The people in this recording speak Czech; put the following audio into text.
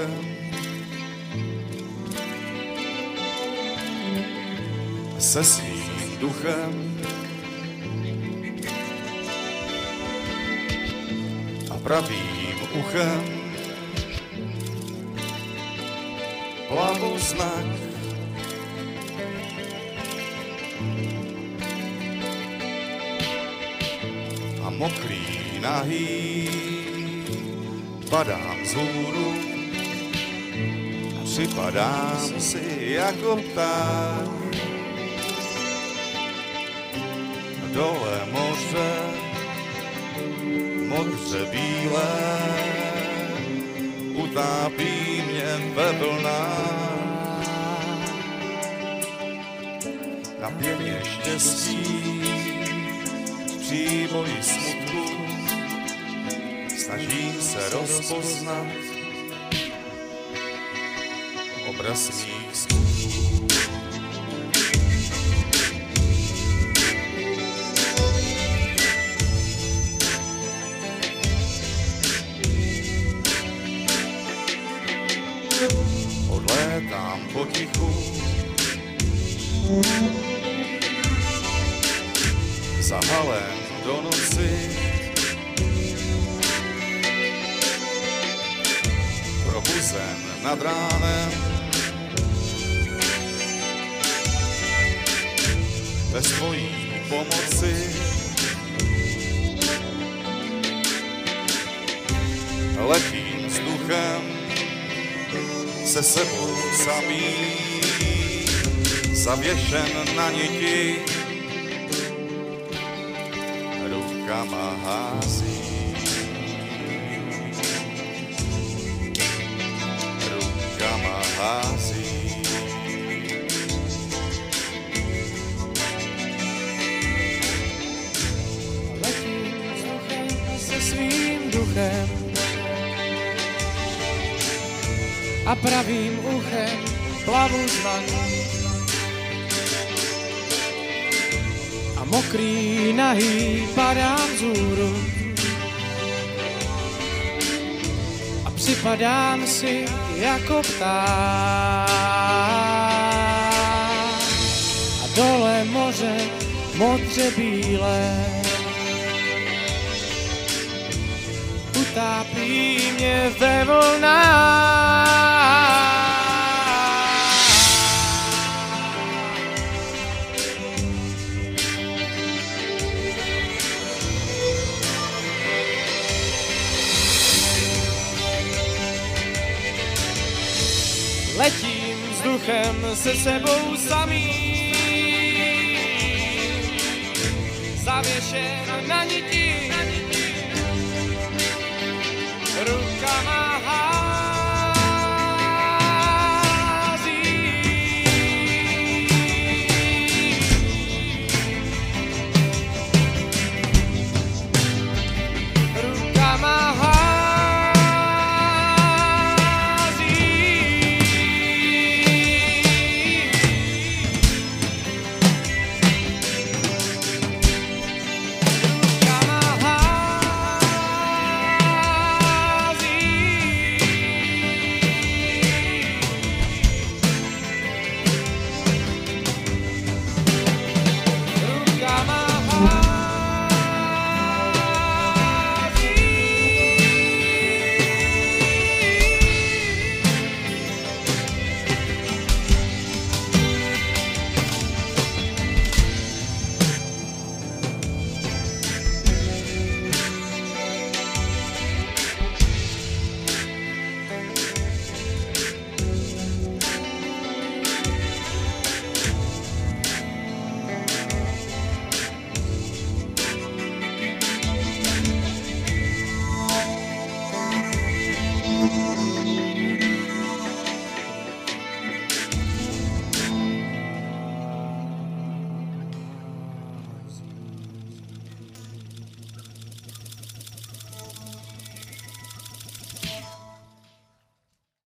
uchem. Se svým duchem a pravým uchem plavoznak. A mokrý, nahý padám vzhůru, připadám si jako pták. Dole moře, modře bílé, utápí mě ve vlnách. Na pěně štěstí, příboji smutku, snažím se rozpoznat obraz mých skutků. Odlétám potichu zahalen do noci, probuzen nad ránem, bez tvojí pomoci. Letím vzduchem se sebou samý, zavěšen na niti, rukama hází, rukama hází. Letím vzduchem se svým duchem a pravým uchem plavu znak. A mokrý, nahý padám vzhůru a připadám si jako pták. A dole moře modře bílé utápí mě ve vlnách. Letím vzduchem se sebou samý, zavěšen na niti, rukama